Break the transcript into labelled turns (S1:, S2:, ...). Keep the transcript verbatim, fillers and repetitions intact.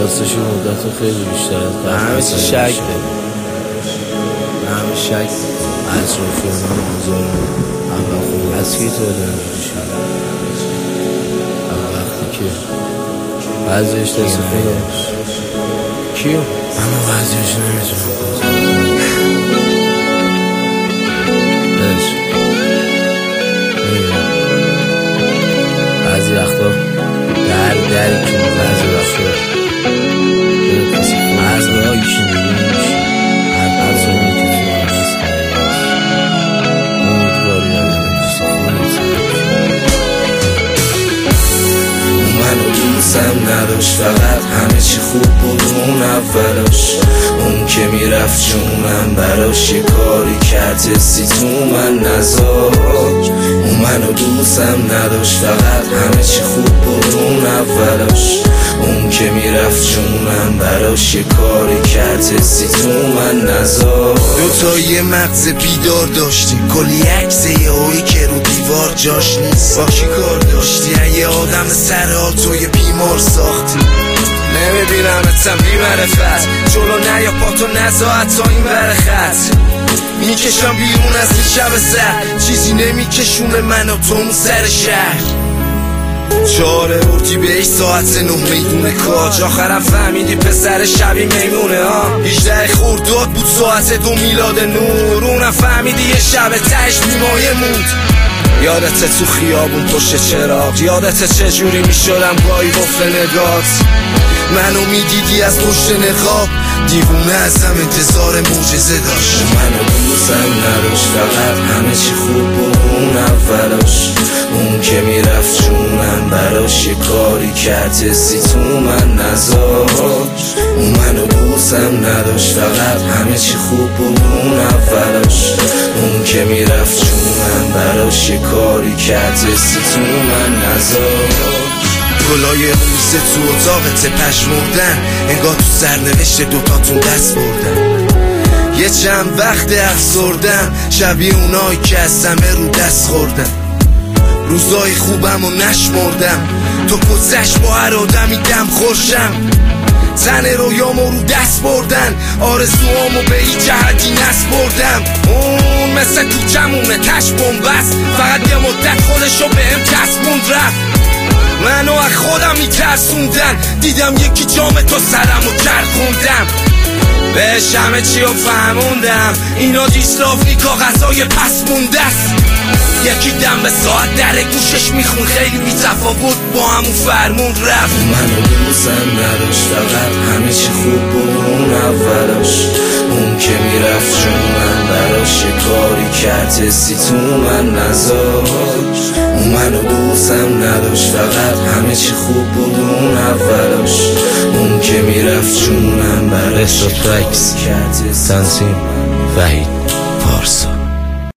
S1: راستش مدت خیلی بیشتر از
S2: به همه چی شک داریم، به همه شک
S1: اطرافیان هم آزار اول خود از کی تو دارم میشن وقتی که بعضیش دست خودش کیو؟ اما بعضیش نمیتونم بازم بش میگم بعضی وقتا در دری که بعضی وقتا به کسی خود از نهایی که میگیمش هر از اونی که فیلم هست امیدواری آدم کسی خود منو دوستم نداشت، فقط همه چی خوب بود اون اولاش. اون که میرفت جونم براش یه کاری کرد حسی تو من نزاد. اون منو دوستم نداشت، فقط همه چی خوب بود اون اولاش. اون که میرفت جونم براش یه کاری کرد حسی تو من نزاد.
S3: دوتا یه مغز بیدار داشتیم، کلی عکس یه هایی که رو دیوار جاش نیست. با کی کار داشتی؟ یه آدم سرحال تو یه بیمار ساختی. نمیبینمتم بی معرفت، جلو نیا پاتو نزا حتی این بر خط. میکشم بیرون از این شب سر، چیزی نمیکشونه من و تو اون سر شهر. چهار اردیبهشت ساعت نه میدون کاج، آخرم فهمیدی پسر شبی میمونه ها. هجده خرداد بود ساعت دو میلاد نور، اونم فهمیدی یه شب تهش بیمایه موند. یادته تو خیابون پشت چراغ، یادته چجوری میشدم گاهی قفل نگات. منو میدیدی از پشت نقاب، دیوونه ازم انتظار معجزه داشت.
S1: منو دوستم نداشت، فقط همه چی خوب بود اون اولاش. اون که میرفت جونم براش یه کاری کرد حسی تو من نزاد. اون منو دوستم نداشت، فقط همه چی خوب بود اون اولاش. اون که میرفت جونم براش یه کاری کرد حسی تو من نزاد.
S3: گلای روزه تو اتاقت پشمردن، انگار تو سرنوشت دوتاتون دست بردن. یه چند وقت افسردم، شبیه اونایی که از سمه رو دست خوردن. روزای خوبم و نشمردم، تو پسش با هر آدمی دم خوشم. زن رویامو رو دست بردن، آرزوامو به هیچ جهتی نسپردم. اون مثل تو جمونه تش بومبست، فقط یه مدت خودشو بهم چسبوند رفت. منو از خودم میترسوندن، دیدم یکی جام تو سرمو چرخوندم. بهش همه چی رو فهموندم، اینا دیسلافی کاغذای پس مونده است. یکی دم به ساعت در گوشش میخون، خیلی بی‌تفاوت با همون فرمون رفت.
S1: منو دوستم نداشت، فقط همه چی خوب بود اون اولاش. اون که میرفت جونم براش یه کاری کرد حسی تو من نزاد. اون منو دوستم نداشت، فقط همه چی خوب بود اون اولاش. اون که میرفت جونم براش یه کاری کرد حسی تو من نزاد.
S2: تنظیم وحید پارسا.